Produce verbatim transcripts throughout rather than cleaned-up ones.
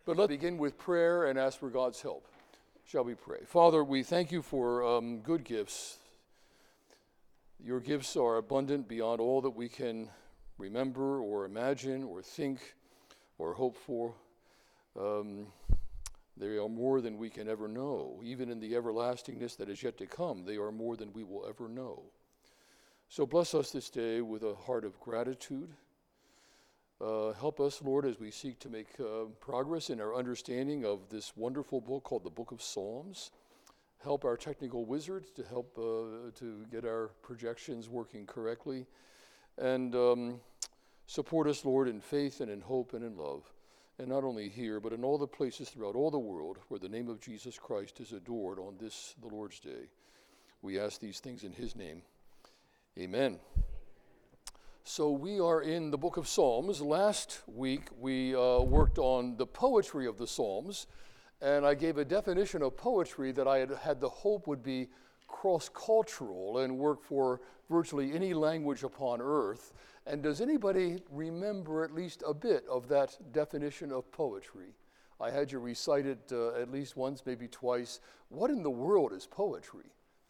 But let's begin with prayer and ask for God's help. Shall we pray? Father, we thank you for um, good gifts. Your gifts are abundant beyond all that we can remember or imagine or think or hope for. Um, they are more than we can ever know. Even in the everlastingness that is yet to come, they are more than we will ever know. So bless us this day with a heart of gratitude. Uh, help us, Lord, as we seek to make uh, progress in our understanding of this wonderful book called the Book of Psalms. Help our technical wizards to help uh, to get our projections working correctly. And um, support us, Lord, in faith and in hope and in love. And not only here, but in all the places throughout all the world where the name of Jesus Christ is adored on this, the Lord's Day. We ask these things in his name. Amen. So we are in the book of Psalms. Last week we uh, worked on the poetry of the Psalms, and I gave a definition of poetry that I had had the hope would be cross-cultural and work for virtually any language upon earth. And does anybody remember at least a bit of that definition of poetry? I had you recite it uh, at least once, maybe twice. What in the world is poetry?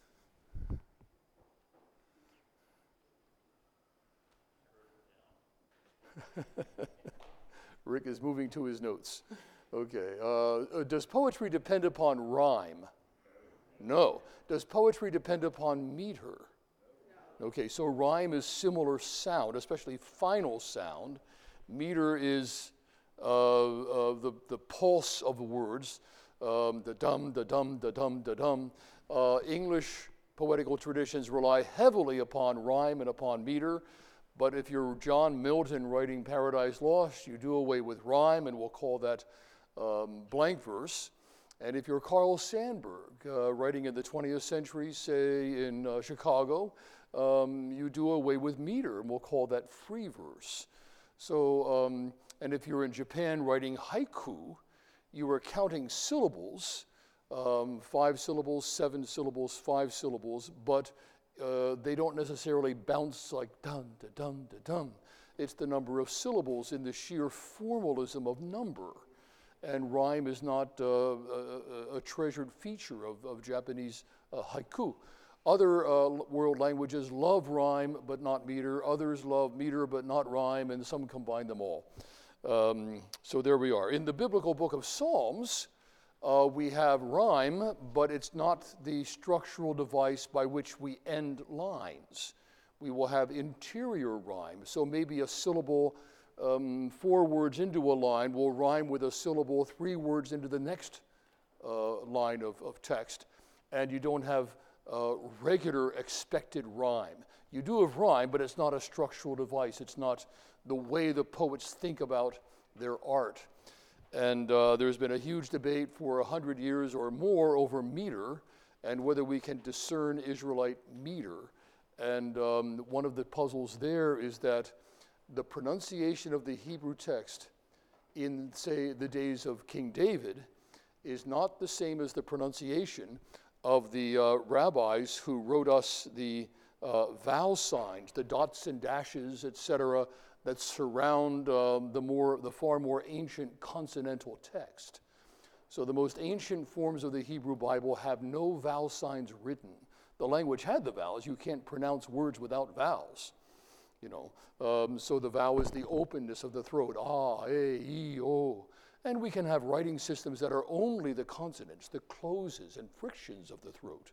Rick is moving to his notes. Okay. Uh, does poetry depend upon rhyme? No. Does poetry depend upon meter? Okay, so rhyme is similar sound, especially final sound. Meter is uh, uh, the, the pulse of the words, um, the dum, the dum, the dum, the dum. Uh, English poetical traditions rely heavily upon rhyme and upon meter. But if you're John Milton writing Paradise Lost, you do away with rhyme, and we'll call that um, blank verse. And if you're Carl Sandburg, uh, writing in the twentieth century, say in uh, Chicago, um, you do away with meter, and we'll call that free verse. So, um, and if you're in Japan writing haiku, you are counting syllables, um, five syllables, seven syllables, five syllables, but Uh, they don't necessarily bounce like dun, da, dun, da, dum. It's the number of syllables in the sheer formalism of number. And rhyme is not uh, a, a treasured feature of, of Japanese uh, haiku. Other uh, world languages love rhyme but not meter. Others love meter but not rhyme, and some combine them all. Um, so there we are. In the biblical book of Psalms, Uh, we have rhyme, but it's not the structural device by which we end lines. We will have interior rhyme. So maybe a syllable um, four words into a line will rhyme with a syllable three words into the next uh, line of, of text. And you don't have uh, regular expected rhyme. You do have rhyme, but it's not a structural device. It's not the way the poets think about their art. And uh, there's been a huge debate for a hundred years or more over meter and whether we can discern Israelite meter. And um, one of the puzzles there is that the pronunciation of the Hebrew text in, say, the days of King David is not the same as the pronunciation of the uh, rabbis who wrote us the uh, vowel signs, the dots and dashes, et cetera, that surround um, the more, the far more ancient consonantal text. So the most ancient forms of the Hebrew Bible have no vowel signs written. The language had the vowels. You can't pronounce words without vowels, you know. Um, so the vowel is the openness of the throat, ah, eh, e, o. And we can have writing systems that are only the consonants, the closes and frictions of the throat.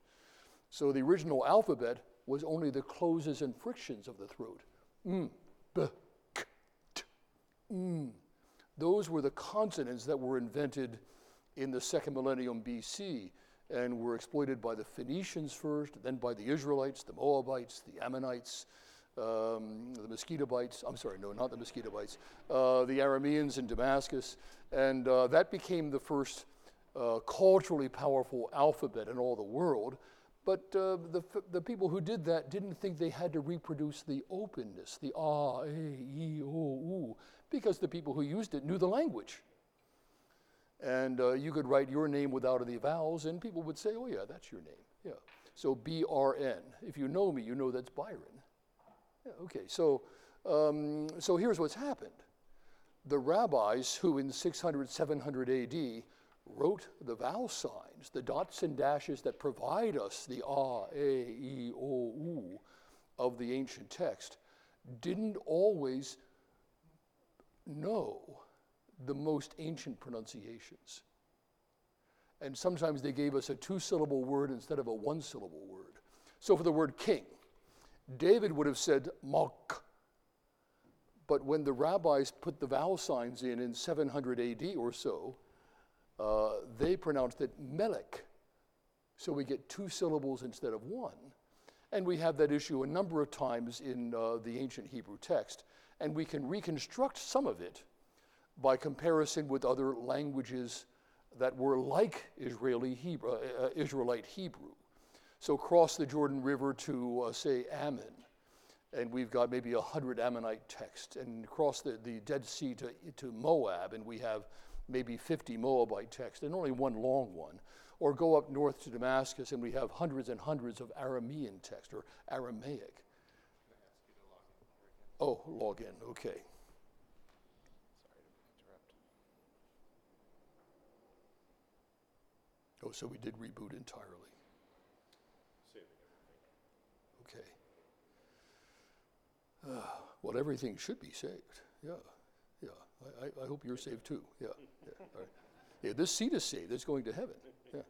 So the original alphabet was only the closes and frictions of the throat. Mm, b, Mm. Those were the consonants that were invented in the second millennium B C and were exploited by the Phoenicians first, then by the Israelites, the Moabites, the Ammonites, um, the Mosquitobites. I'm sorry, no, not the Mosquitobites. Uh, the Arameans in Damascus. And uh, that became the first uh, culturally powerful alphabet in all the world. But uh, the, the people who did that didn't think they had to reproduce the openness, the ah, eh, e, o, u, because the people who used it knew the language. And uh, you could write your name without any vowels, and people would say, oh yeah, that's your name. Yeah. So B R N. If you know me, you know that's Byron. Yeah, okay, so, um, so here's what's happened. the rabbis who in six hundred, seven hundred A D wrote the vowel signs, the dots and dashes that provide us the ah, a, e, o, u of the ancient text, didn't always know the most ancient pronunciations. And sometimes they gave us a two-syllable word instead of a one-syllable word. So for the word king, David would have said Malk. But when the rabbis put the vowel signs in in seven hundred A D or so, uh, they pronounced it Melech. So we get two syllables instead of one. And we have that issue a number of times in uh, the ancient Hebrew text. And we can reconstruct some of it by comparison with other languages that were like Israeli Hebrew, uh, Israelite Hebrew. So cross the Jordan River to, uh, say, Ammon, and we've got maybe a hundred Ammonite texts, and cross the, the Dead Sea to, to Moab, and we have maybe fifty Moabite texts, and only one long one. Or go up north to Damascus, and we have hundreds and hundreds of Aramean text, or Aramaic. Oh, log in, okay. Oh, so we did reboot entirely. Okay. Uh, well, everything should be saved. Yeah, yeah. I, I, I hope you're saved too. Yeah, yeah. All right. Yeah, this seat is saved. It's going to heaven. Yeah.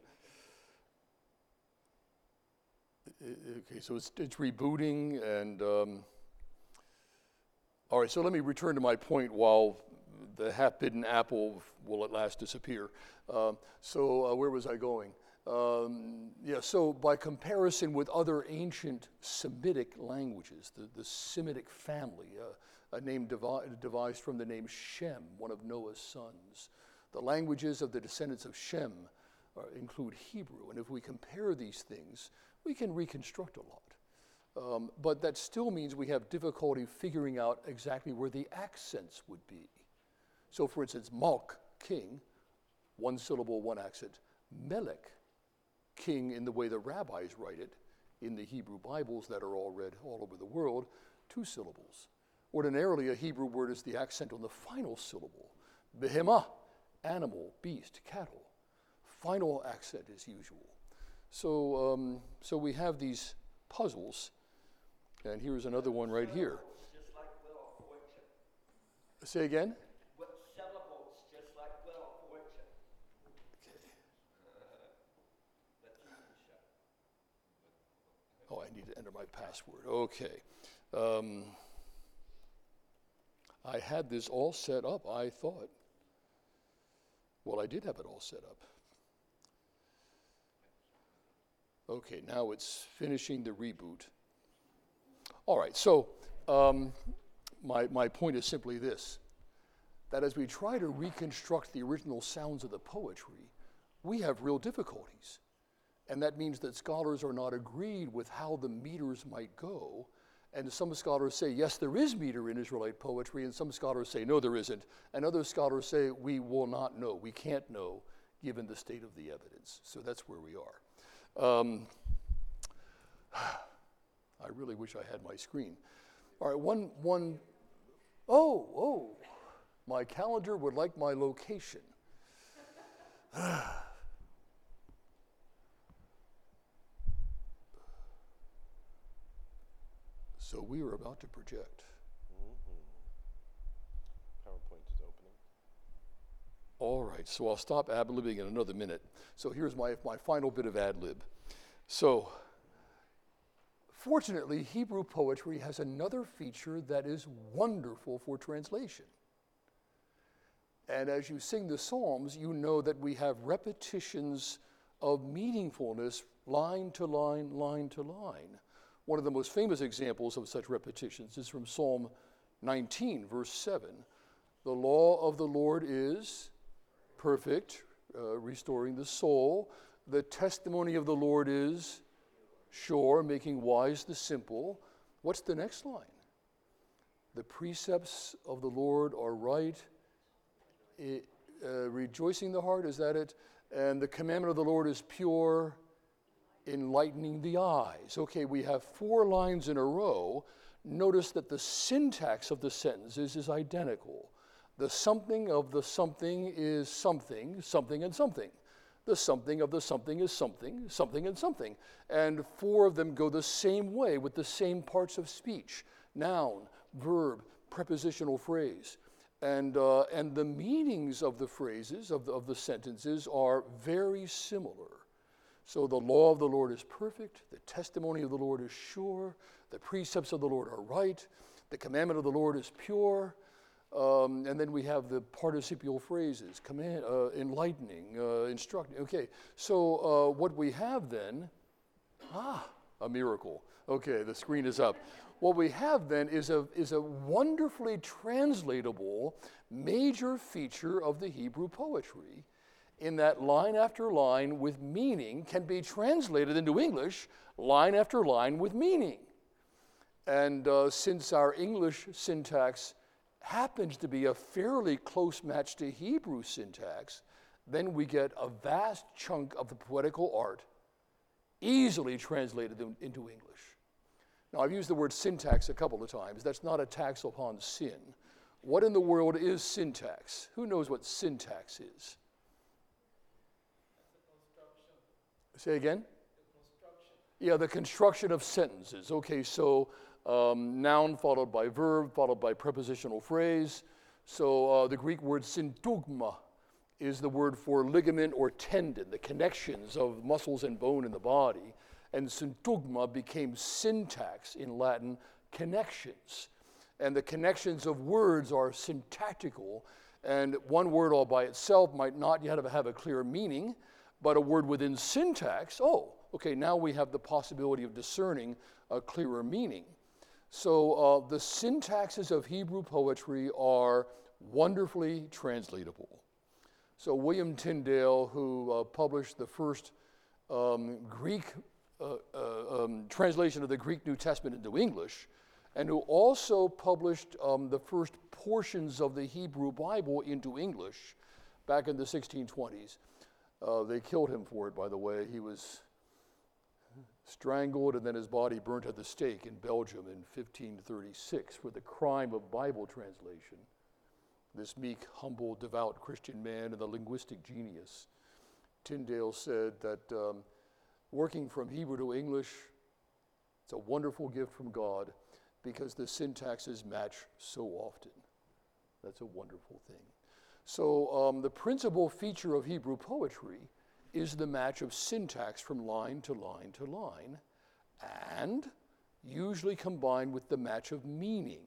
Okay, so it's it's rebooting, and um, all right. So let me return to my point while the half-bitten apple will at last disappear. Um, so uh, where was I going? Um, yeah, so by comparison with other ancient Semitic languages, the, the Semitic family, uh, a name devi- devised from the name Shem, one of Noah's sons. The languages of the descendants of Shem uh, include Hebrew, and if we compare these things, we can reconstruct a lot. Um, but that still means we have difficulty figuring out exactly where the accents would be. So for instance, Malk, king, one syllable, one accent. Melech, king in the way the rabbis write it in the Hebrew Bibles that are all read all over the world, two syllables. Ordinarily, a Hebrew word is the accent on the final syllable. Behemah, animal, beast, cattle. Final accent is usual. So, um, so we have these puzzles, and here's another one right here. Just like Wheel of Fortune. Say again? With syllables, just like Wheel of Fortune. Okay. Oh, I need to enter my password. Okay. Um, I had this all set up, I thought. Well, I did have it all set up. Okay, now it's finishing the reboot. All right, so um, my, my point is simply this, that as we try to reconstruct the original sounds of the poetry, we have real difficulties. And that means that scholars are not agreed with how the meters might go. And some scholars say, yes, there is meter in Israelite poetry, and some scholars say, no, there isn't. And other scholars say, we will not know, we can't know, given the state of the evidence. So that's where we are. Um, I really wish I had my screen. All right, one, one, oh, oh, my calendar would like my location. So we are about to project. Mm-hmm. PowerPoint is opening. All right, so I'll stop ad-libbing in another minute. So here's my, my final bit of ad-lib. So, fortunately, Hebrew poetry has another feature that is wonderful for translation. And as you sing the Psalms, you know that we have repetitions of meaningfulness, line to line, line to line. One of the most famous examples of such repetitions is from Psalm nineteen, verse seven. The law of the Lord is perfect, uh, restoring the soul. The testimony of the Lord is sure, making wise the simple. What's the next line? The precepts of the Lord are right, it, uh, rejoicing the heart, is that it? And the commandment of the Lord is pure, enlightening the eyes. Okay, we have four lines in a row. Notice that the syntax of the sentences is identical. The something of the something is something, something and something. The something of the something is something, something and something. And four of them go the same way with the same parts of speech: noun, verb, prepositional phrase. And, uh, and the meanings of the phrases, of the, of the sentences, are very similar. So the law of the Lord is perfect, the testimony of the Lord is sure, the precepts of the Lord are right, the commandment of the Lord is pure. Um, and then we have the participial phrases: command, uh, enlightening, uh, instructing. Okay, so uh, what we have then, ah, a miracle. Okay, the screen is up. What we have then is a, is a wonderfully translatable major feature of the Hebrew poetry, in that line after line with meaning can be translated into English, line after line with meaning. And uh, since our English syntax happens to be a fairly close match to Hebrew syntax, then we get a vast chunk of the poetical art easily translated in, into English. Now, I've used the word syntax a couple of times. That's not a tax upon sin. What in the world is syntax? Who knows what syntax is? Say again? The yeah, the construction of sentences. Okay, so um, noun followed by verb, followed by prepositional phrase. So uh, the Greek word syntagma is the word for ligament or tendon, the connections of muscles and bone in the body. And syntagma became syntax in Latin, connections. And the connections of words are syntactical, and one word all by itself might not yet have a clear meaning, but a word within syntax, oh, okay, now we have the possibility of discerning a clearer meaning. So uh, the syntaxes of Hebrew poetry are wonderfully translatable. So William Tyndale, who uh, published the first um, Greek uh, uh, um, translation of the Greek New Testament into English, and who also published um, the first portions of the Hebrew Bible into English back in the sixteen twenties. Uh, they killed him for it, by the way. He was strangled and then his body burnt at the stake in Belgium in fifteen thirty-six for the crime of Bible translation. This meek, humble, devout Christian man and the linguistic genius. Tyndale said that um, working from Hebrew to English, it's a wonderful gift from God because the syntaxes match so often. That's a wonderful thing. So um, the principal feature of Hebrew poetry is the match of syntax from line to line to line, and usually combined with the match of meaning.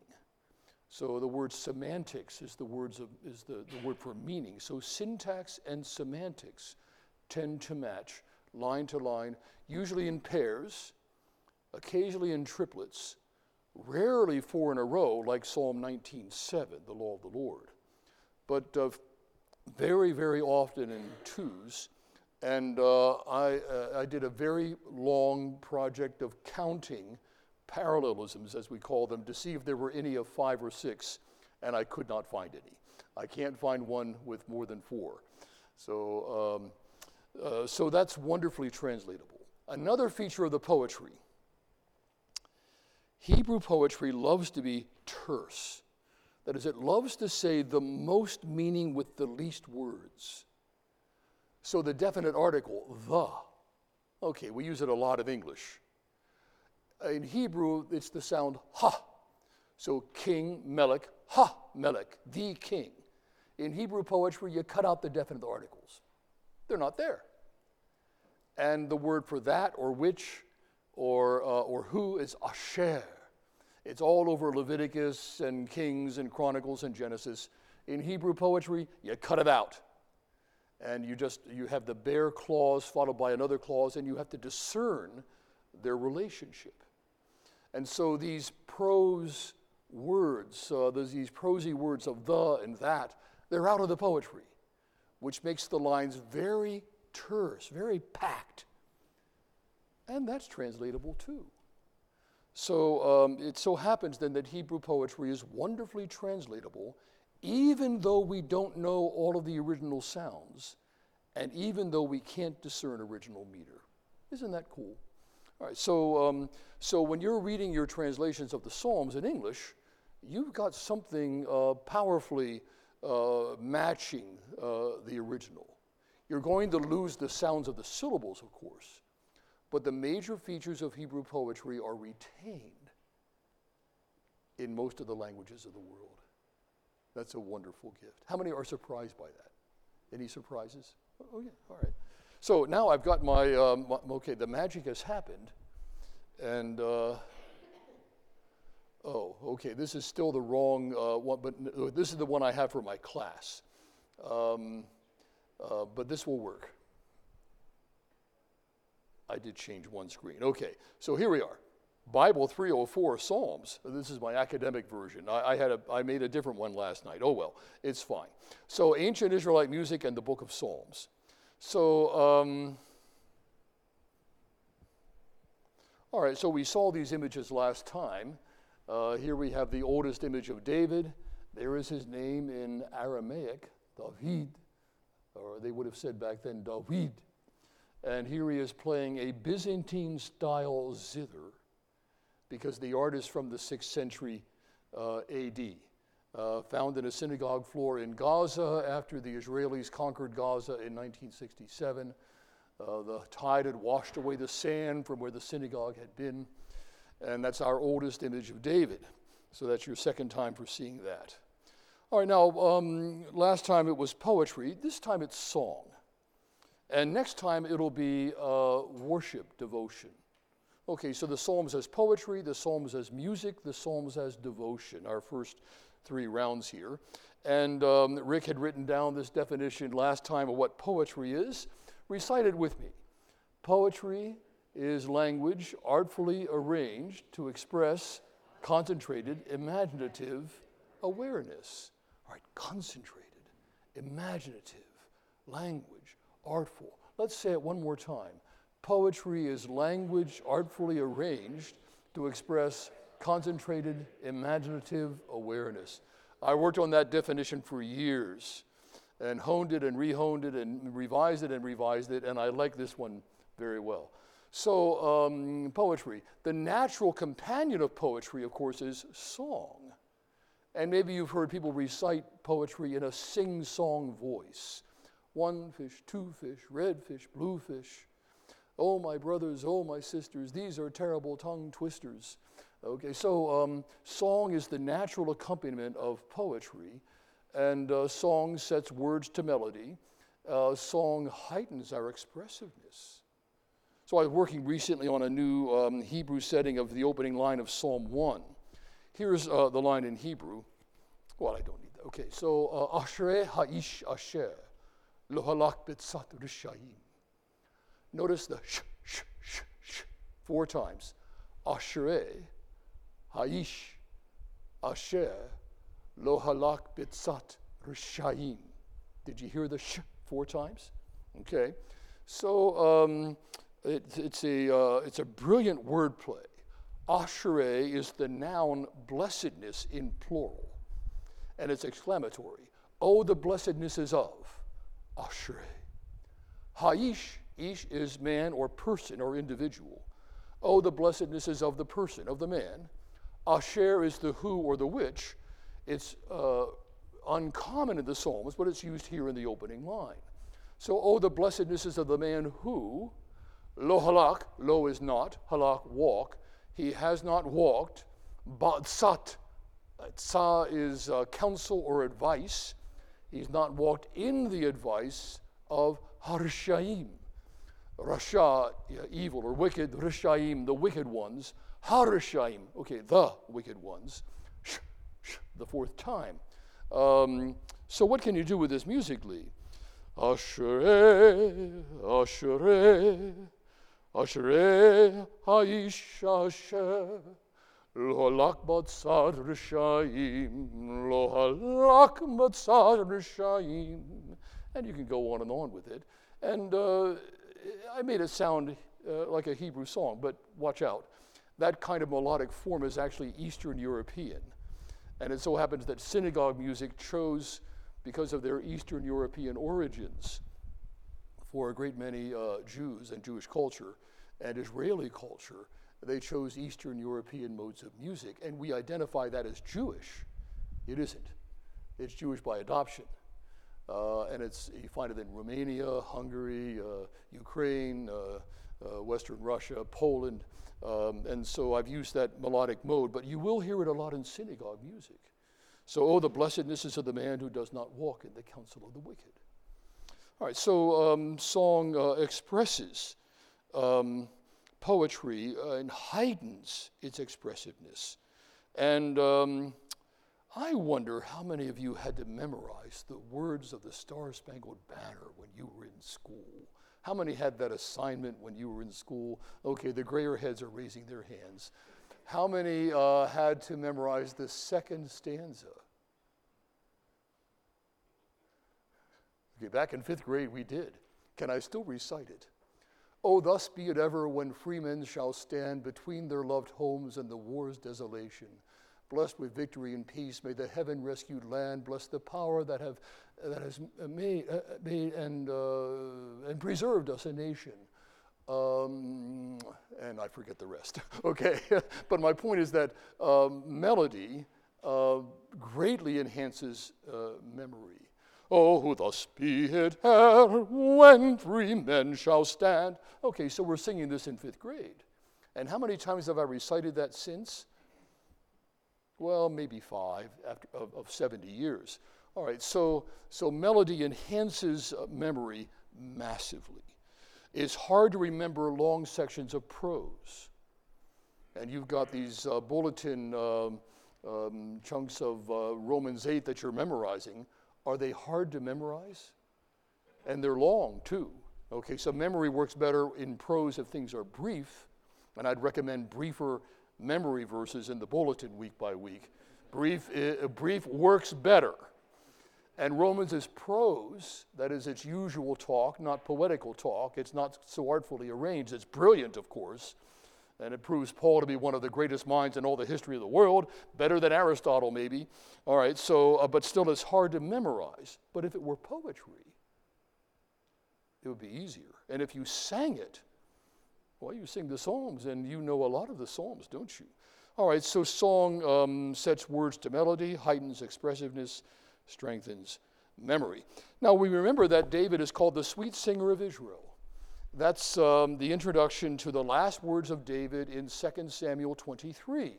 So the word semantics is the words of, is the, the word for meaning. So syntax and semantics tend to match line to line, usually in pairs, occasionally in triplets, rarely four in a row like Psalm nineteen seven, the law of the Lord, but uh, very, very often in twos. And uh, I, uh, I did a very long project of counting parallelisms, as we call them, to see if there were any of five or six, and I could not find any. I can't find one with more than four. So, um, uh, so that's wonderfully translatable. Another feature of the poetry, Hebrew poetry loves to be terse. That is, it loves to say the most meaning with the least words. So the definite article, the, okay, we use it a lot in English. In Hebrew, it's the sound ha. So king, melech, ha, melech, the king. In Hebrew poetry, you cut out the definite articles. They're not there. And the word for that or which or, uh, or who is asher. It's all over Leviticus and Kings and Chronicles and Genesis. In Hebrew poetry, you cut it out. And you just, you have the bare clause followed by another clause, and you have to discern their relationship. And so these prose words, uh, these prosy words of the and that, they're out of the poetry, which makes the lines very terse, very packed. And that's translatable too. So um, it so happens then that Hebrew poetry is wonderfully translatable, even though we don't know all of the original sounds, and even though we can't discern original meter. Isn't that cool? All right, so, um, so when you're reading your translations of the Psalms in English, you've got something uh, powerfully uh, matching uh, the original. You're going to lose the sounds of the syllables, of course, but the major features of Hebrew poetry are retained in most of the languages of the world. That's a wonderful gift. How many are surprised by that? Any surprises? Oh, yeah, all right. So now I've got my, um, my okay, the magic has happened, and, uh, oh, okay, this is still the wrong uh, one, but n- this is the one I have for my class. Um, Uh, but this will work. I did change one screen. Okay, so here we are. Bible three oh four, Psalms. This is my academic version. I, I had a, I made a different one last night. Oh well, it's fine. So ancient Israelite music and the book of Psalms. So, um, all right, so we saw these images last time. Uh, here we have the oldest image of David. There is his name in Aramaic, David. Or they would have said back then, David. And here he is playing a Byzantine-style zither, because the art is from the sixth century uh, A D, uh, found in a synagogue floor in Gaza after the Israelis conquered Gaza in nineteen sixty-seven. Uh, the tide had washed away the sand from where the synagogue had been, and that's our oldest image of David. So that's your second time for seeing that. All right, now, um, last time it was poetry. This time it's song. And next time it'll be uh, worship, devotion. Okay, so the Psalms as poetry, the Psalms as music, the Psalms as devotion, our first three rounds here. And um, Rick had written down this definition last time of what poetry is. Recite it with me. Poetry is language artfully arranged to express concentrated, imaginative awareness. All right, concentrated, imaginative, language, artful. Let's say it one more time. Poetry is language artfully arranged to express concentrated, imaginative awareness. I worked on that definition for years and honed it and re-honed it and revised it and revised it, and I like this one very well. So, um, poetry. The natural companion of poetry, of course, is song. And maybe you've heard people recite poetry in a sing-song voice. One fish, two fish, red fish, blue fish. Oh, my brothers, oh, my sisters, these are terrible tongue twisters. Okay, so um, song is the natural accompaniment of poetry, and uh, song sets words to melody. Uh, song heightens our expressiveness. So I was working recently on a new um, Hebrew setting of the opening line of Psalm one. Here's uh, the line in Hebrew. Well, I don't need that. Okay, so Ashrei Ha'ish Asher Lo Halak B'tzat Rishayim. Notice the sh, sh, sh, sh, four times. Ashrei Ha'ish Asher Lo Halak B'tzat Rishayim. Did you hear the sh four times? Okay, so um, it, it's a uh, it's a brilliant wordplay. Ashrei is the noun blessedness in plural, and it's exclamatory. Oh, the blessednesses of Ashrei. Ha'ish, ish is man or person or individual. Oh, the blessednesses of the person, of the man. Asher is the who or the which. It's uh, uncommon in the Psalms, but it's used here in the opening line. So, oh, the blessednesses of the man who, lo halak, lo is not, halak, walk. He has not walked. Ba'tzat, tza is uh, counsel or advice. He's not walked in the advice of Harshaim. Rasha, yeah, evil or wicked, Rishaim, the wicked ones. Harshaim, okay, the wicked ones. Sh, sh, the fourth time. Um, so what can you do with this musically? Ashrei, Ashrei, Ashrei Ha'ish Asher Lo halak b'tzad rishayim Lo halak b'tzad rishayim. And you can go on and on with it. And uh, I made it sound uh, like a Hebrew song, but watch out. That kind of melodic form is actually Eastern European. And it so happens that synagogue music chose, because of their Eastern European origins, for a great many uh, Jews and Jewish culture and Israeli culture, they chose Eastern European modes of music, and we identify that as Jewish. It isn't. It's Jewish by adoption. Uh, and it's you find it in Romania, Hungary, uh, Ukraine, uh, uh, Western Russia, Poland. Um, and so I've used that melodic mode, but you will hear it a lot in synagogue music. So, oh, the blessedness is of the man who does not walk in the counsel of the wicked. All right, so um, song uh, expresses um, poetry uh, and heightens its expressiveness. And um, I wonder how many of you had to memorize the words of the Star-Spangled Banner when you were in school? How many had that assignment when you were in school? Okay, the grayer heads are raising their hands. How many uh, had to memorize the second stanza? Okay, back in fifth grade we did. Can I still recite it? Oh, thus be it ever when free men shall stand between their loved homes and the war's desolation. Blessed with victory and peace, may the heaven-rescued land bless the power that have that has made, uh, made and uh, and preserved us a nation. Um, and I forget the rest. Okay, but my point is that um, melody uh, greatly enhances uh, memory. Oh, thus be it e'er when free men shall stand. Okay, so we're singing this in fifth grade. And how many times have I recited that since? Well, maybe five after of, of seventy years. All right, so so melody enhances uh, memory massively. It's hard to remember long sections of prose. And you've got these uh, bulletin um, um, chunks of uh, Romans eight that you're memorizing. Are they hard to memorize? And they're long, too. Okay, so memory works better in prose if things are brief, and I'd recommend briefer memory verses in the bulletin week by week. Brief, uh, brief works better. And Romans is prose, that is its usual talk, not poetical talk. It's not so artfully arranged. It's brilliant, of course, and it proves Paul to be one of the greatest minds in all the history of the world, better than Aristotle maybe. All right, so, uh, but still it's hard to memorize. But if it were poetry, it would be easier. And if you sang it, well, you sing the Psalms, and you know a lot of the Psalms, don't you? All right, so song um, sets words to melody, heightens expressiveness, strengthens memory. Now, we remember that David is called the sweet singer of Israel. That's um, the introduction to the last words of David in Second Samuel twenty-three.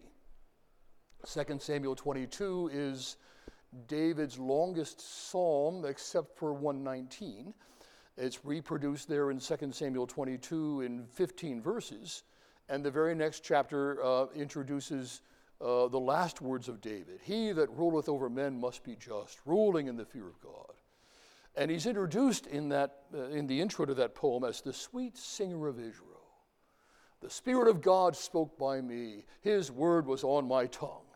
Second Samuel twenty-two is David's longest psalm, except for one nineteen. It's reproduced there in Second Samuel twenty-two in fifteen verses. And the very next chapter uh, introduces uh, the last words of David. He that ruleth over men must be just, ruling in the fear of God. And he's introduced in that uh, in the intro to that poem as the sweet singer of Israel. The Spirit of God spoke by me. His word was on my tongue.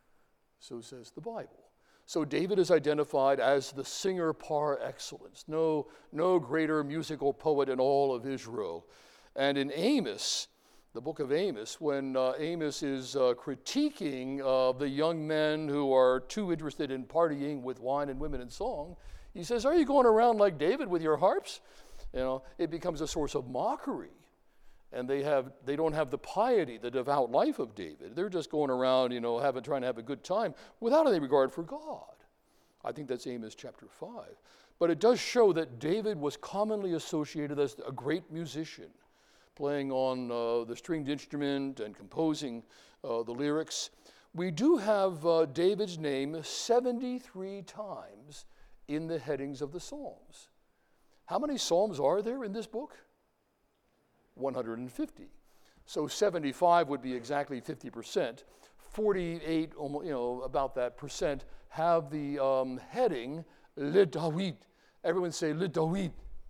So says the Bible. So David is identified as the singer par excellence. No, no greater musical poet in all of Israel. And in Amos, the book of Amos, when uh, Amos is uh, critiquing uh, the young men who are too interested in partying with wine and women and song, he says, are you going around like David with your harps? You know, it becomes a source of mockery. And they have they don't have the piety, the devout life of David. They're just going around, you know, having, trying to have a good time without any regard for God. I think that's Amos chapter five. But it does show that David was commonly associated as a great musician, playing on uh, the stringed instrument and composing uh, the lyrics. We do have uh, David's name seventy-three times in the headings of the Psalms. How many Psalms are there in this book? one hundred fifty. So seventy-five would be exactly fifty percent. forty-eight, you know, about that percent, have the um, heading Le David. Everyone say Le David.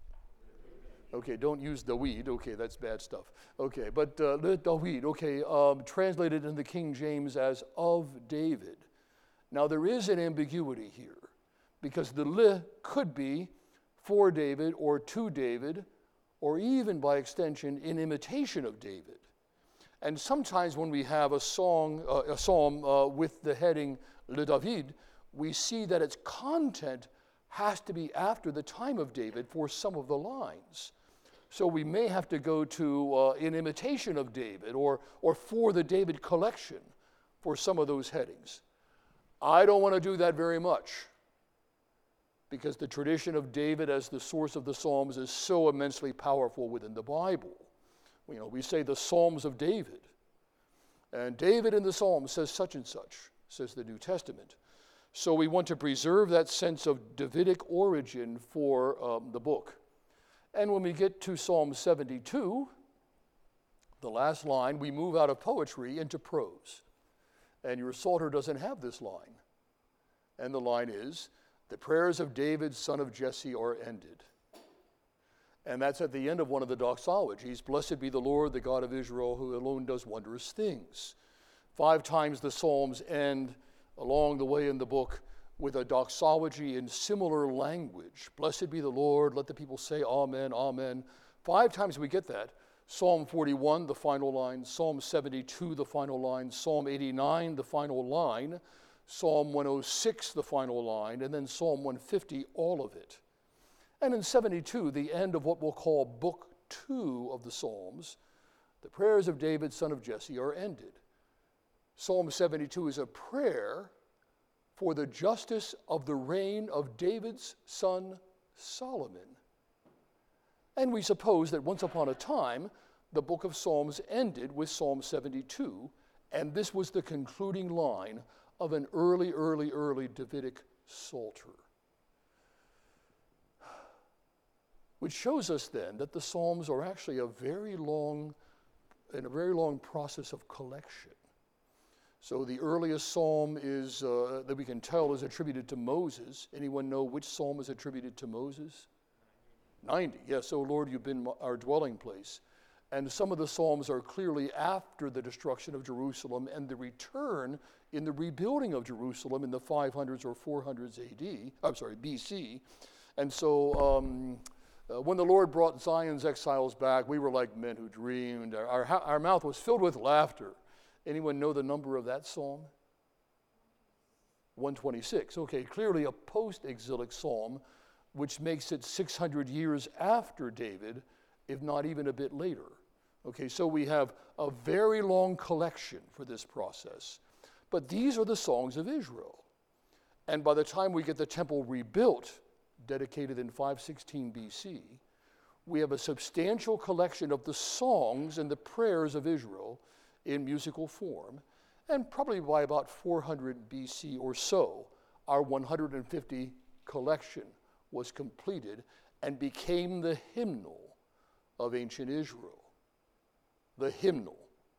Okay, don't use David. Okay, that's bad stuff. Okay, but uh, Le David, okay, um, translated in the King James as of David. Now there is an ambiguity here, because the Le could be for David or to David, or even by extension in imitation of David. And sometimes when we have a song, uh, a psalm uh, with the heading Le David, we see that its content has to be after the time of David for some of the lines. So we may have to go to uh, in imitation of David or, or for the David collection for some of those headings. I don't want to do that very much. because the tradition of David as the source of the Psalms is so immensely powerful within the Bible. You know, we say the Psalms of David. And David in the Psalms says such and such, says the New Testament. So we want to preserve that sense of Davidic origin for um, the book. And when we get to Psalm seventy-two, the last line, we move out of poetry into prose. And your Psalter doesn't have this line. And the line is, the prayers of David, son of Jesse, are ended. And that's at the end of one of the doxologies. Blessed be the Lord, the God of Israel, who alone does wondrous things. Five times the Psalms end along the way in the book with a doxology in similar language. Blessed be the Lord, let the people say amen, amen. Five times we get that. Psalm forty-one, the final line. Psalm seventy-two, the final line. Psalm eighty-nine, the final line. Psalm one oh six, the final line. And then Psalm one fifty, all of it. And in seventy-two, the end of what we'll call Book Two of the Psalms, the prayers of David, son of Jesse, are ended. Psalm seventy-two is a prayer for the justice of the reign of David's son, Solomon. And we suppose that once upon a time, the book of Psalms ended with Psalm seventy-two, and this was the concluding line of an early, early, early Davidic Psalter. Which shows us then that the Psalms are actually a very long, in a very long process of collection. So the earliest psalm is, uh, that we can tell is attributed to Moses. Anyone know which psalm is attributed to Moses? ninety. Yes, O Lord, you've been our dwelling place. And some of the psalms are clearly after the destruction of Jerusalem and the return in the rebuilding of Jerusalem in the five hundreds or four hundreds A D, I'm sorry, B C. And so um, uh, when the Lord brought Zion's exiles back, we were like men who dreamed. Our, our, our mouth was filled with laughter. Anyone know the number of that psalm? one twenty-six. Okay, clearly a post-exilic psalm, which makes it six hundred years after David, if not even a bit later. Okay, so we have a very long collection for this process. But these are the songs of Israel. And by the time we get the temple rebuilt, dedicated in five sixteen B C, we have a substantial collection of the songs and the prayers of Israel in musical form. And probably by about four hundred B C or so, our one hundred fifty collection was completed and became the hymnal of ancient Israel. The hymnal.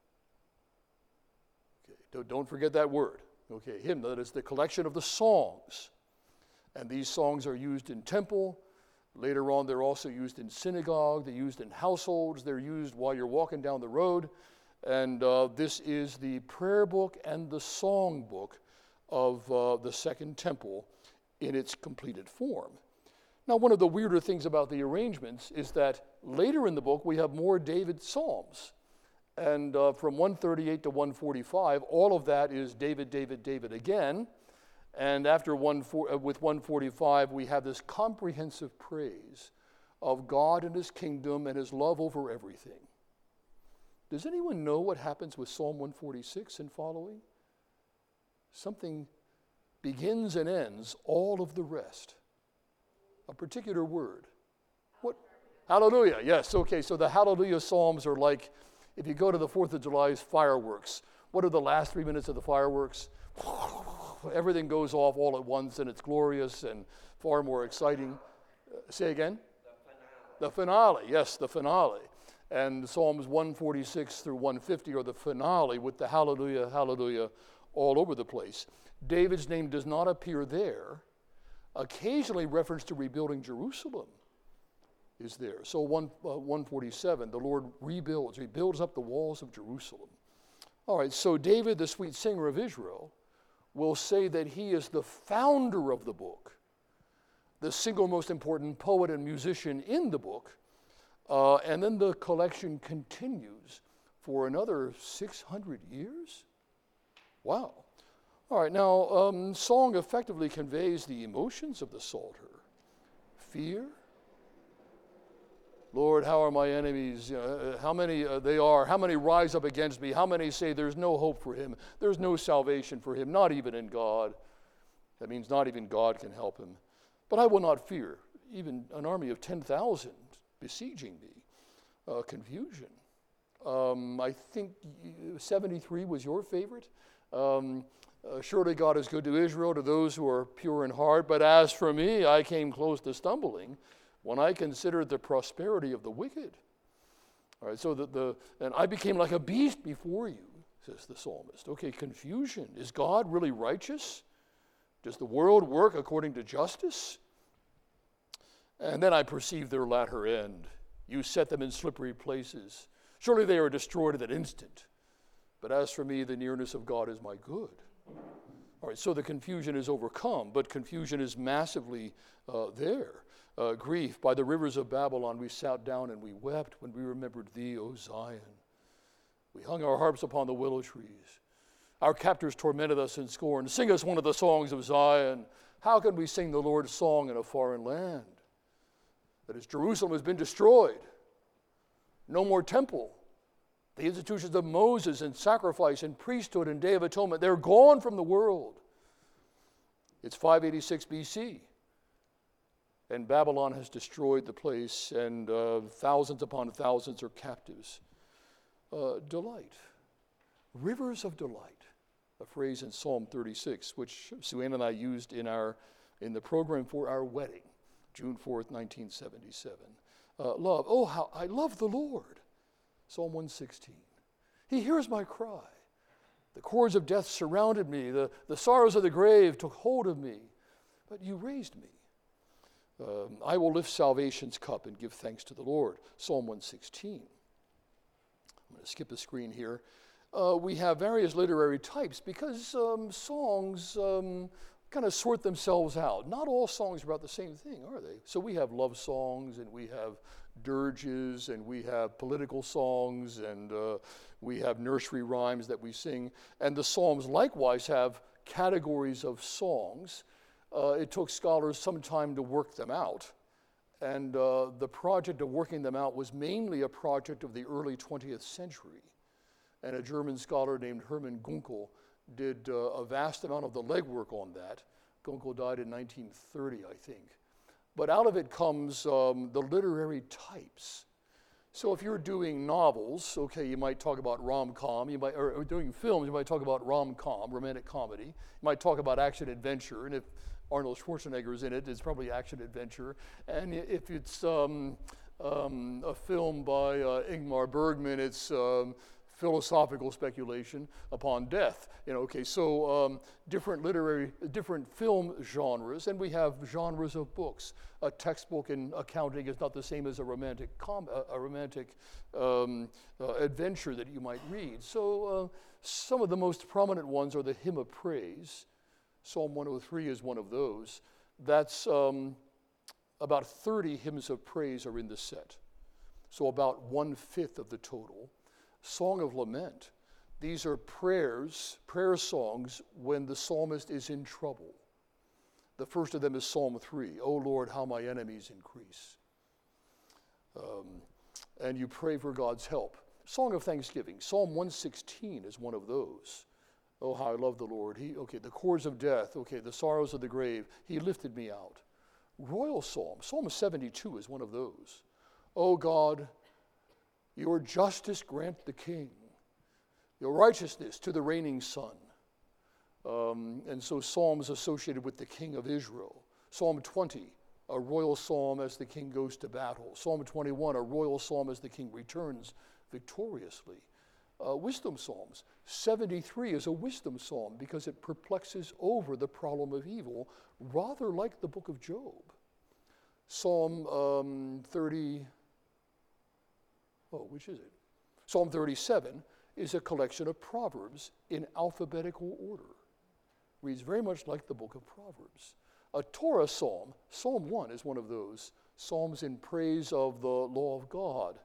Okay, don't, don't forget that word. Okay, hymnal, that is the collection of the songs. And these songs are used in temple. Later on, they're also used in synagogue. They're used in households. They're used while you're walking down the road. And uh, this is the prayer book and the song book of uh, the Second Temple in its completed form. Now, one of the weirder things about the arrangements is that later in the book, we have more David Psalms. And uh, from one thirty-eight to one forty-five, all of that is David, David, David again. And after one, uh, with one forty-five, we have this comprehensive praise of God and his kingdom and his love over everything. Does anyone know what happens with Psalm one forty-six and following? Something begins and ends all of the rest. A particular word. What? Hallelujah. Yes, okay, so the Hallelujah Psalms are like, if you go to the fourth of July's fireworks, what are the last three minutes of the fireworks? Everything goes off all at once, and it's glorious and far more exciting. Uh, say again? The finale. The finale, yes, the finale. And Psalms one forty-six through one fifty are the finale with the hallelujah, hallelujah all over the place. David's name does not appear there. Occasionally reference to rebuilding Jerusalem is there. So one, uh, one forty-seven, the Lord rebuilds, he builds up the walls of Jerusalem. All right, so David, the sweet singer of Israel, will say that he is the founder of the book, the single most important poet and musician in the book, uh, and then the collection continues for another six hundred years? Wow. All right, now, um, song effectively conveys the emotions of the Psalter. Fear. Lord, how are my enemies? You know, how many uh, they are? How many rise up against me? How many say there's no hope for him? There's no salvation for him, not even in God. That means not even God can help him. But I will not fear, even an army of ten thousand besieging me. Uh, confusion. Um, I think seventy-three was your favorite. Um, uh, surely God is good to Israel, to those who are pure in heart. But as for me, I came close to stumbling when I considered the prosperity of the wicked. All right, so that the, and I became like a beast before you, says the psalmist. Okay, confusion. Is God really righteous? Does the world work according to justice? And then I perceived their latter end. You set them in slippery places. Surely they are destroyed at that instant. But as for me, the nearness of God is my good. All right, so the confusion is overcome, but confusion is massively uh, there. Uh, grief. By the rivers of Babylon we sat down and we wept when we remembered thee, O Zion. We hung our harps upon the willow trees. Our captors tormented us in scorn. Sing us one of the songs of Zion. How can we sing the Lord's song in a foreign land? That is, Jerusalem has been destroyed. No more temple. The institutions of Moses and sacrifice and priesthood and Day of Atonement, they're gone from the world. It's five eighty-six B C. And Babylon has destroyed the place, and uh, thousands upon thousands are captives. Uh, delight. Rivers of delight. A phrase in Psalm thirty-six, which Sue Ann and I used in, our, in the program for our wedding, June fourth, nineteen seventy-seven. Uh, love. Oh, how I love the Lord. Psalm one sixteen. He hears my cry. The cords of death surrounded me. The, the sorrows of the grave took hold of me. But you raised me. Um, I will lift salvation's cup and give thanks to the Lord. Psalm one sixteen. I'm going to skip the screen here. Uh, we have various literary types because um, songs um, kind of sort themselves out. Not all songs are about the same thing, are they? So we have love songs, and we have dirges, and we have political songs, and uh, we have nursery rhymes that we sing. And the Psalms likewise have categories of songs. Uh, it took scholars some time to work them out. And uh, the project of working them out was mainly a project of the early twentieth century. And a German scholar named Hermann Gunkel did uh, a vast amount of the legwork on that. Gunkel died in nineteen thirty, I think. But out of it comes um, the literary types. So if you're doing novels, okay, you might talk about rom-com, you might, or, or doing films, you might talk about rom-com, romantic comedy. You might talk about action-adventure, and if Arnold Schwarzenegger is in it, it's probably action-adventure. And if it's um, um, a film by uh, Ingmar Bergman, it's um, philosophical speculation upon death. You know, okay, so um, different literary, different film genres, and we have genres of books. A textbook in accounting is not the same as a romantic com- a romantic um, uh, adventure that you might read. So uh, some of the most prominent ones are the Hymn of Praise. Psalm one oh three is one of those. That's um, about thirty hymns of praise are in the set. So about one-fifth of the total. Song of Lament. These are prayers, prayer songs when the psalmist is in trouble. The first of them is Psalm three. O Lord, how my enemies increase. Um, and you pray for God's help. Song of Thanksgiving. Psalm one sixteen is one of those. Oh, how I love the Lord. He, okay, the cords of death. Okay, the sorrows of the grave. He lifted me out. Royal Psalm. Psalm seventy-two is one of those. Oh God, your justice grant the king, your righteousness to the reigning sun. Um, and so psalms associated with the king of Israel. Psalm twenty, a royal psalm as the king goes to battle. Psalm twenty-one, a royal psalm as the king returns victoriously. Uh, wisdom psalms. seventy-three is a wisdom psalm because it perplexes over the problem of evil, rather like the book of Job. Psalm um, thirty, oh, which is it? Psalm thirty-seven is a collection of proverbs in alphabetical order. Reads very much like the book of Proverbs. A Torah psalm, Psalm one is one of those, psalms in praise of the law of God.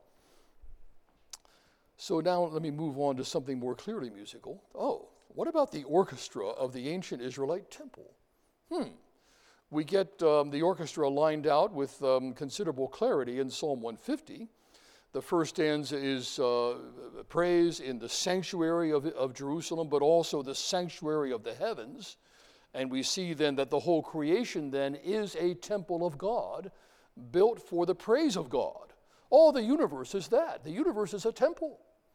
So now let me move on to something more clearly musical. Oh, what about the orchestra of the ancient Israelite temple? Hmm. We get um, the orchestra lined out with um, considerable clarity in Psalm one fifty. The first stanza is uh, praise in the sanctuary of, of Jerusalem, but also the sanctuary of the heavens. And we see then that the whole creation then is a temple of God, built for the praise of God. All the universe is that. The universe is a temple.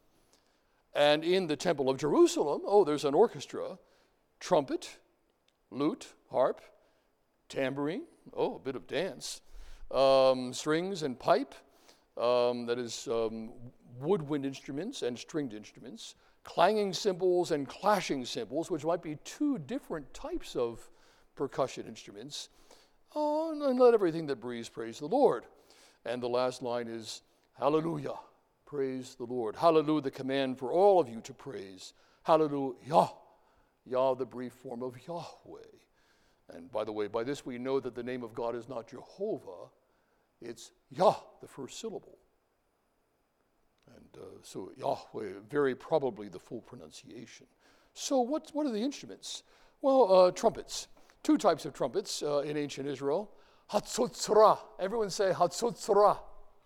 And in the temple of Jerusalem, oh, there's an orchestra, trumpet, lute, harp, tambourine, oh, a bit of dance, um, strings and pipe, um, that is um, woodwind instruments and stringed instruments, clanging cymbals and clashing cymbals, which might be two different types of percussion instruments. Oh, and let everything that breathes praise the Lord. And the last line is, hallelujah, praise the Lord. Hallelujah, the command for all of you to praise. Hallelujah, Yah, the brief form of Yahweh. And by the way, by this we know that the name of God is not Jehovah, it's Yah, the first syllable. And uh, so Yahweh, very probably the full pronunciation. So what, what are the instruments? Well, uh, trumpets. Two types of trumpets uh, in ancient Israel. Hatzotzra. Everyone say Hatzotzra.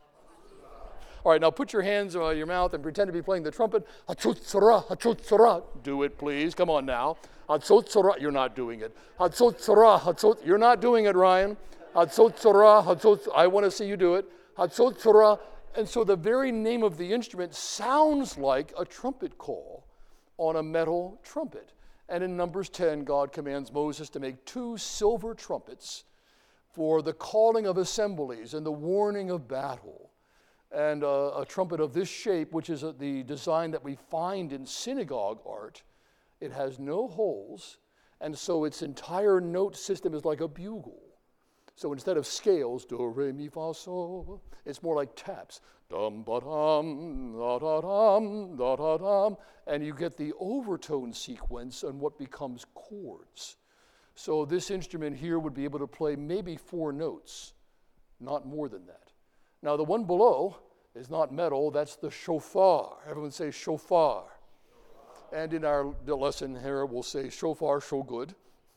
All right, now put your hands on your mouth and pretend to be playing the trumpet. Hatzotzra, Hatzotzra. Do it, please. Come on now. Hatzotzra. You're not doing it. Hatzotzra, Hatzot. You're not doing it, Ryan. Hatzotzra, Hatzot. I want to see you do it. Hatzotzra. And so the very name of the instrument sounds like a trumpet call on a metal trumpet. And in Numbers ten, God commands Moses to make two silver trumpets for the calling of assemblies and the warning of battle. And uh, a trumpet of this shape, which is uh, the design that we find in synagogue art, it has no holes, and so its entire note system is like a bugle. So instead of scales, do, re, mi, fa, sol, it's more like taps. Dum, ba, dum, da, da, dum, da, da, dum. And you get the overtone sequence and what becomes chords. So this instrument here would be able to play maybe four notes, not more than that. Now the one below is not metal, that's the shofar. Everyone say shofar. And in our lesson here, we'll say shofar, show good.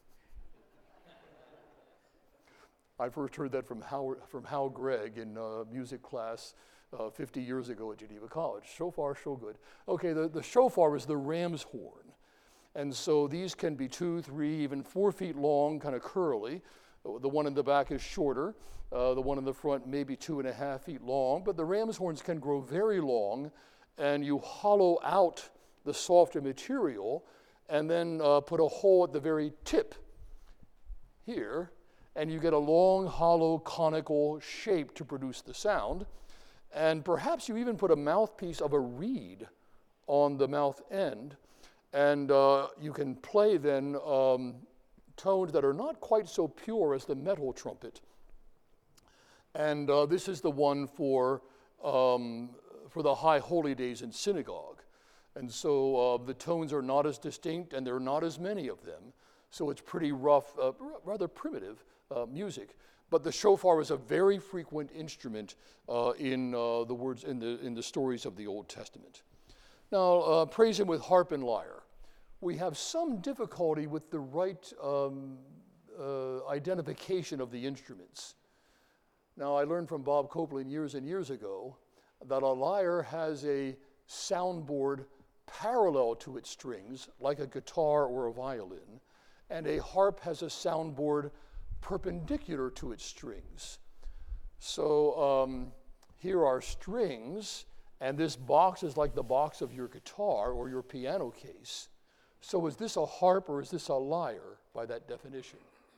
I first heard that from Hal, from Hal Gregg in uh, music class uh, fifty years ago at Geneva College. Shofar, show good. Okay, the, the shofar is the ram's horn. And so these can be two, three, even four feet long, kind of curly. The one in the back is shorter. Uh, the one in the front maybe two and a half feet long. But the ram's horns can grow very long, and you hollow out the softer material and then uh, put a hole at the very tip here, and you get a long, hollow, conical shape to produce the sound. And perhaps you even put a mouthpiece of a reed on the mouth end, and uh, you can play then um, tones that are not quite so pure as the metal trumpet. And uh, this is the one for, um, for the high holy days in synagogue. And so uh, the tones are not as distinct, and there are not as many of them. So it's pretty rough, uh, r- rather primitive uh, music. But the shofar is a very frequent instrument uh, in uh, the words in the in the stories of the Old Testament. Now, uh, praise him with harp and lyre. We have some difficulty with the right um, uh, identification of the instruments. Now, I learned from Bob Copeland years and years ago that a lyre has a soundboard parallel to its strings, like a guitar or a violin, and a harp has a soundboard perpendicular to its strings. So um, here are strings, and this box is like the box of your guitar or your piano case. So is this a harp or is this a lyre by that definition?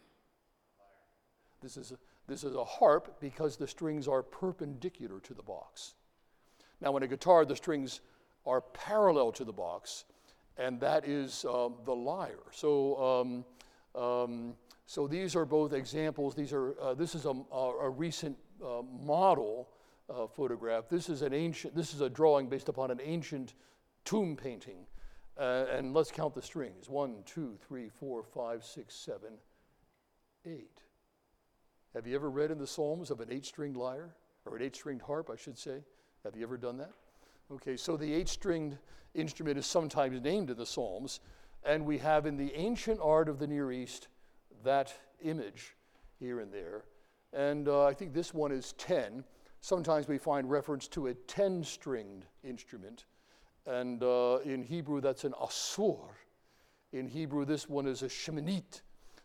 This is a, this is a harp because the strings are perpendicular to the box. Now in a guitar, the strings are parallel to the box, and that is um, the lyre. So um, um, So these are both examples. These are. Uh, this is a, a, a recent uh, model uh, photograph. This is an ancient. This is a drawing based upon an ancient tomb painting. Uh, and let's count the strings: one, two, three, four, five, six, seven, eight. Have you ever read in the Psalms of an eight-stringed lyre or an eight-stringed harp, I should say? Have you ever done that? Okay. So the eight-stringed instrument is sometimes named in the Psalms, and we have in the ancient art of the Near East that image here and there. And uh, I think this one is ten. Sometimes we find reference to a ten-stringed instrument. And uh, in Hebrew, that's an asur. In Hebrew, this one is a sheminit.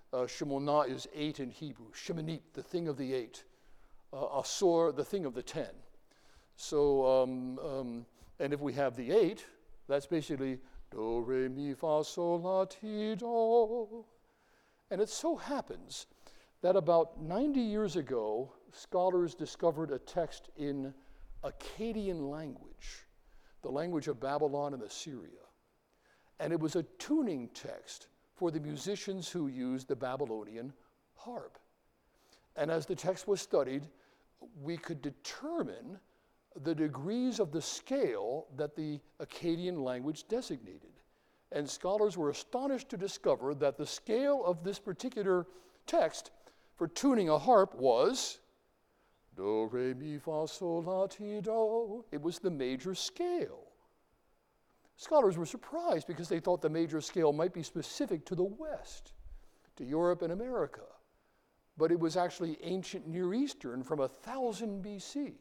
Uh, Shemonah is eight in Hebrew. Shemonit, the thing of the eight. Uh, Asor, the thing of the ten. So, um, um, and if we have the eight, that's basically do, re, mi, fa, sol, la, ti, do. And it so happens that about ninety years ago, scholars discovered a text in Akkadian language, the language of Babylon and Assyria. And it was a tuning text for the musicians who used the Babylonian harp. And as the text was studied, we could determine the degrees of the scale that the Akkadian language designated. And scholars were astonished to discover that the scale of this particular text for tuning a harp was do, re, mi, fa, sol, la, ti, do. It was the major scale. Scholars were surprised because they thought the major scale might be specific to the West, to Europe and America. But it was actually ancient Near Eastern from one thousand B C.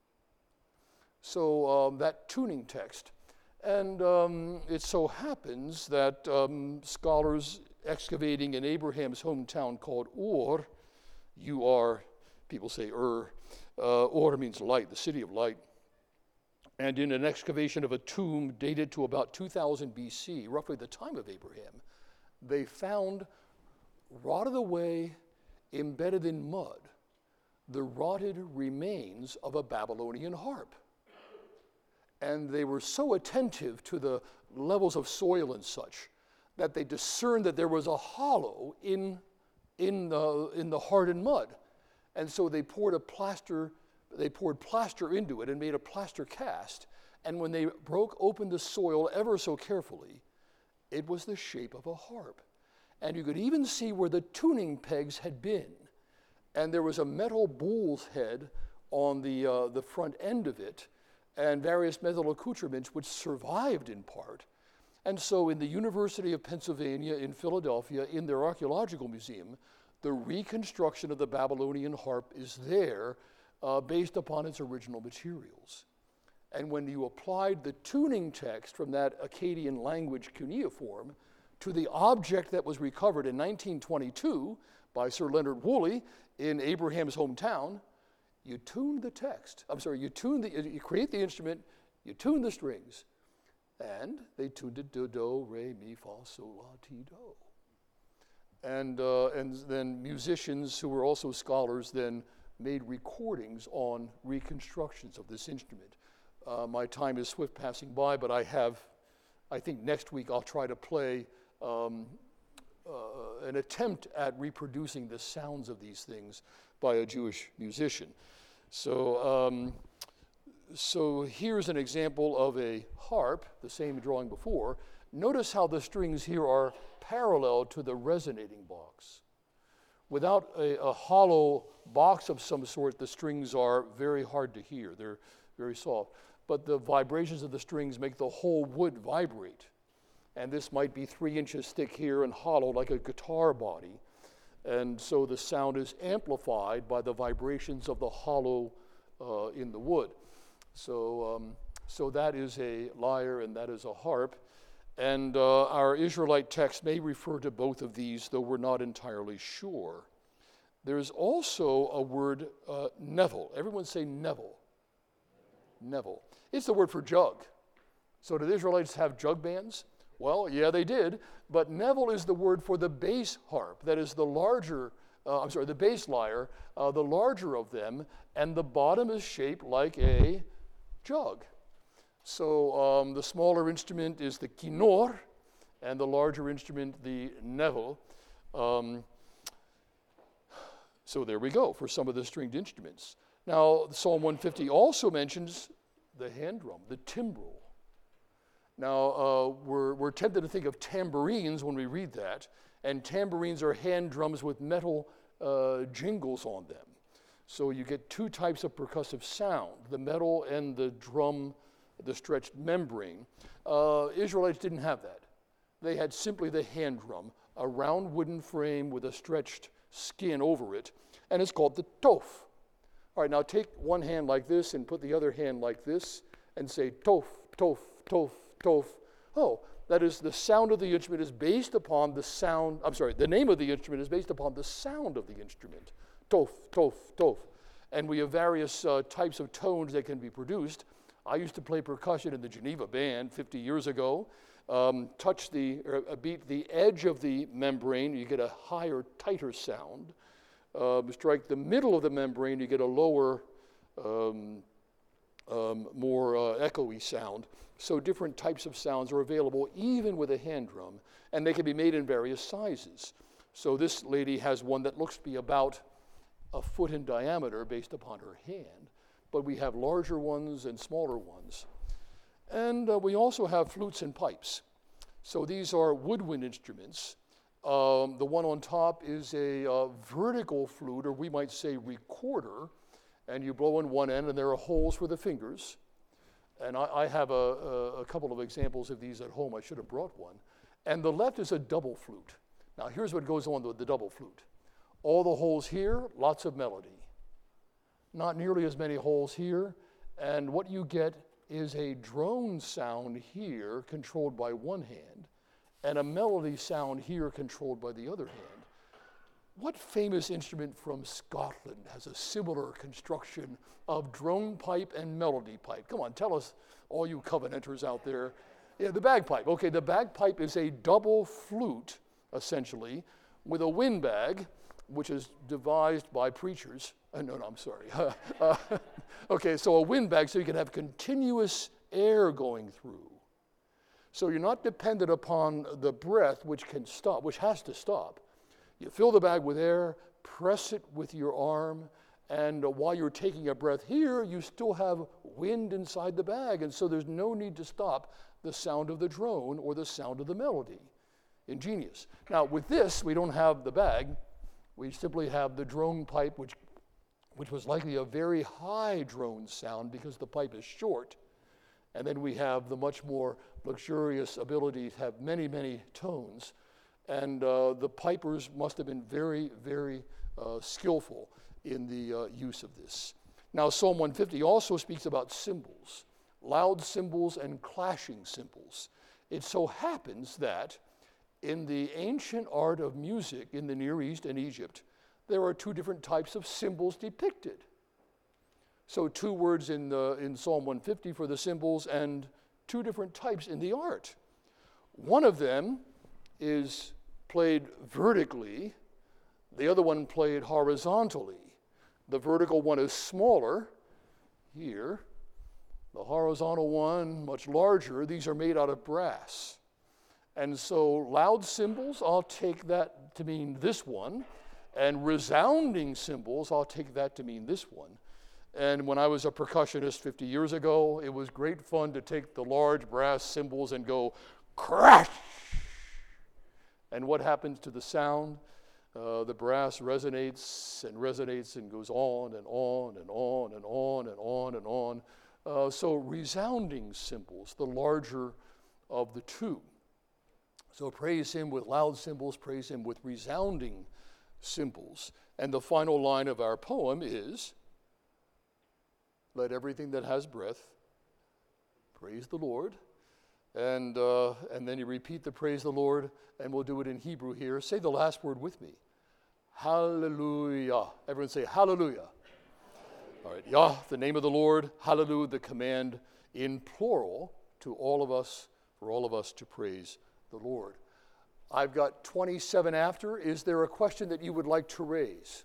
So um, that tuning text. And um, it so happens that um, scholars excavating in Abraham's hometown called Ur, U R, people say Ur, uh, Ur means light, the city of light. And in an excavation of a tomb dated to about two thousand B C, roughly the time of Abraham, they found, rotted away, embedded in mud, the rotted remains of a Babylonian harp. And they were so attentive to the levels of soil and such that they discerned that there was a hollow in, in, the, in the hardened mud. And so they poured a plaster, they poured plaster into it and made a plaster cast. And when they broke open the soil ever so carefully, it was the shape of a harp. And you could even see where the tuning pegs had been. And there was a metal bull's head on the, uh, the front end of it, and various metal accoutrements which survived in part. And so in the University of Pennsylvania in Philadelphia, in their archaeological museum, the reconstruction of the Babylonian harp is there uh, based upon its original materials. And when you applied the tuning text from that Akkadian language cuneiform to the object that was recovered in nineteen twenty-two by Sir Leonard Woolley in Abraham's hometown, you tune the text. I'm sorry, you tune the, you create the instrument, you tune the strings, and they tuned it do, do, re, mi, fa, sol, la, ti, do. And, uh, and then musicians who were also scholars then made recordings on reconstructions of this instrument. Uh, my time is swift passing by, but I have, I think next week I'll try to play um, uh, an attempt at reproducing the sounds of these things by a Jewish musician. So, um, so here's an example of a harp, the same drawing before. Notice how the strings here are parallel to the resonating box. Without a, a hollow box of some sort, the strings are very hard to hear. They're very soft. But the vibrations of the strings make the whole wood vibrate. And this might be three inches thick here and hollow like a guitar body. And so the sound is amplified by the vibrations of the hollow uh, in the wood. So, um, so that is a lyre and that is a harp. And uh, our Israelite text may refer to both of these, though we're not entirely sure. There's also a word, uh, nevel. Everyone say nevel. Nevel. It's the word for jug. So did Israelites have jug bands? Well, yeah, they did. But nevel is the word for the bass harp. That is the larger, uh, I'm sorry, the bass lyre, uh, the larger of them, and the bottom is shaped like a jug. So um, the smaller instrument is the kinor, and the larger instrument, the nevel. Um, so there we go for some of the stringed instruments. Now, Psalm one fifty also mentions the hand drum, the timbrel. Now, uh, we're, we're tempted to think of tambourines when we read that, and tambourines are hand drums with metal uh, jingles on them. So you get two types of percussive sound, the metal and the drum, the stretched membrane. Uh, Israelites didn't have that. They had simply the hand drum, a round wooden frame with a stretched skin over it, and it's called the tof. All right, now take one hand like this and put the other hand like this and say tof, tof, tof, tof. Oh, That is, the sound of the instrument is based upon the sound, I'm sorry, the name of the instrument is based upon the sound of the instrument. Tof, tof, tof. And we have various uh, types of tones that can be produced. I used to play percussion in the Geneva Band fifty years ago. Um, touch the, or beat the edge of the membrane, you get a higher, tighter sound. Uh, strike the middle of the membrane, you get a lower, um, um, more uh, echoey sound. So different types of sounds are available even with a hand drum, and they can be made in various sizes. So this lady has one that looks to be about a foot in diameter based upon her hand, but we have larger ones and smaller ones. And uh, we also have flutes and pipes. So these are woodwind instruments. Um, the one on top is a uh, vertical flute, or we might say recorder, and you blow in one end and there are holes for the fingers. And I, I have a, a, a couple of examples of these at home. I should have brought one. And the left is a double flute. Now here's what goes on with the double flute. All the holes here, lots of melody. Not nearly as many holes here. And what you get is a drone sound here controlled by one hand, and a melody sound here controlled by the other hand. What famous instrument from Scotland has a similar construction of drone pipe and melody pipe? Come on, tell us, all you Covenanters out there. Yeah, the bagpipe. Okay, the bagpipe is a double flute, essentially, with a wind bag, which is devised by preachers. Uh, no, no, I'm sorry. uh, okay, so a wind bag so you can have continuous air going through. So you're not dependent upon the breath, which can stop, which has to stop. You fill the bag with air, press it with your arm, and uh, while you're taking a breath here, you still have wind inside the bag, and so there's no need to stop the sound of the drone or the sound of the melody. Ingenious. Now, with this, we don't have the bag. We simply have the drone pipe, which, which was likely a very high drone sound because the pipe is short. And then we have the much more luxurious ability to have many, many tones. And uh, the pipers must have been very, very uh, skillful in the uh, use of this. Now, Psalm one fifty also speaks about cymbals, loud cymbals and clashing cymbals. It so happens that in the ancient art of music in the Near East and Egypt, there are two different types of cymbals depicted. So two words in, the, in Psalm one fifty for the cymbals and two different types in the art. One of them is played vertically, the other one played horizontally. The vertical one is smaller, here. The horizontal one, much larger. These are made out of brass. And so loud cymbals, I'll take that to mean this one. And resounding cymbals, I'll take that to mean this one. And when I was a percussionist fifty years ago, it was great fun to take the large brass cymbals and go crash. And what happens to the sound? Uh, the brass resonates and resonates and goes on and on and on and on and on and on. Uh, so resounding cymbals, the larger of the two. So praise him with loud cymbals, praise him with resounding cymbals. And the final line of our poem is, let everything that has breath praise the Lord. And, uh, and then you repeat the praise the Lord, and we'll do it in Hebrew here. Say the last word with me. Hallelujah. Everyone say hallelujah. All right, Yah, the name of the Lord, hallelujah, the command in plural to all of us, for all of us to praise the Lord. I've got twenty-seven after. Is there a question that you would like to raise?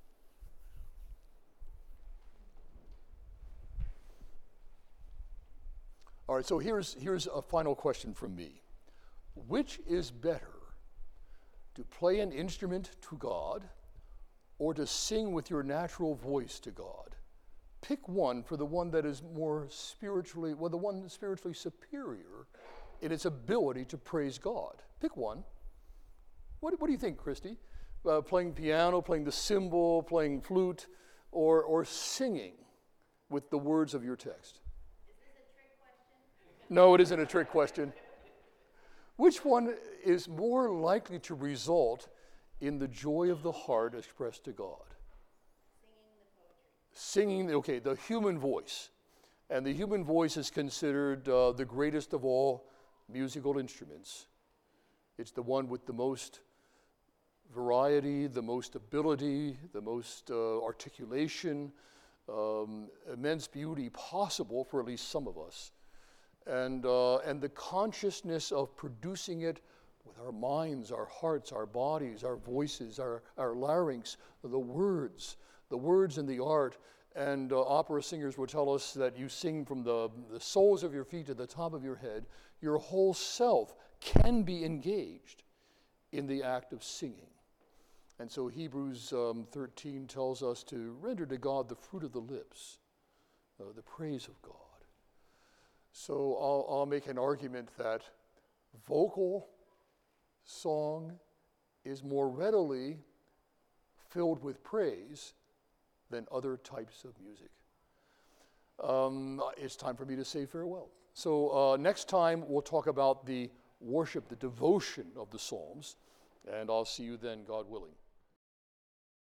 All right, so here's, here's a final question from me. Which is better, to play an instrument to God or to sing with your natural voice to God? Pick one for the one that is more spiritually, well, the one spiritually superior in its ability to praise God. Pick one. What, what do you think, Christy? Uh, playing piano, playing the cymbal, playing flute, or, or singing with the words of your text? Is this a trick question? No, it isn't a trick question. Which one is more likely to result in the joy of the heart expressed to God? Singing the poetry. Singing, okay, the human voice. And the human voice is considered uh, the greatest of all musical instruments. It's the one with the most variety, the most ability, the most uh, articulation, um, immense beauty possible for at least some of us. And, uh, and the consciousness of producing it with our minds, our hearts, our bodies, our voices, our, our larynx, the words, the words and the art. And uh, opera singers will tell us that you sing from the, the soles of your feet to the top of your head. Your whole self can be engaged in the act of singing. And so Hebrews um, thirteen tells us to render to God the fruit of the lips, uh, the praise of God. So I'll, I'll make an argument that vocal song is more readily filled with praise than other types of music. Um, it's time for me to say farewell. So uh, next time we'll talk about the worship, the devotion of the Psalms, and I'll see you then, God willing.